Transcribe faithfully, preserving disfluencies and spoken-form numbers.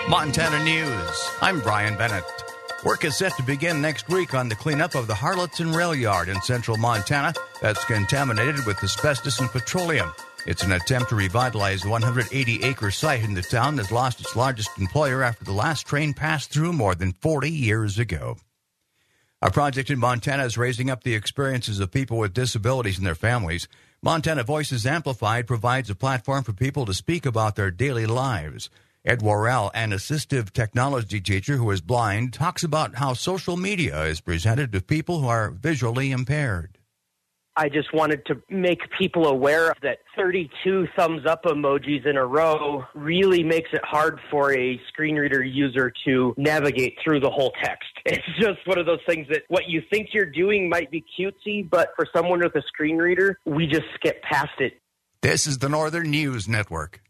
Montana News. I'm Brian Bennett. Work is set to begin next week on the cleanup of the Harlotson Rail Yard in central Montana that's contaminated with asbestos and petroleum. It's an attempt to revitalize the one hundred eighty acre site in the town that lost its largest employer after the last train passed through more than forty years ago. A project in Montana is raising up the experiences of people with disabilities and their families. Montana Voices Amplified provides a platform for people to speak about their daily lives. Ed Worrell, an assistive technology teacher who is blind, talks about how social media is presented to people who are visually impaired. I just wanted to make people aware that thirty-two thumbs up emojis in a row really makes it hard for a screen reader user to navigate through the whole text. It's just one of those things that what you think you're doing might be cutesy, but for someone with a screen reader, we just skip past it. This is the Northern News Network.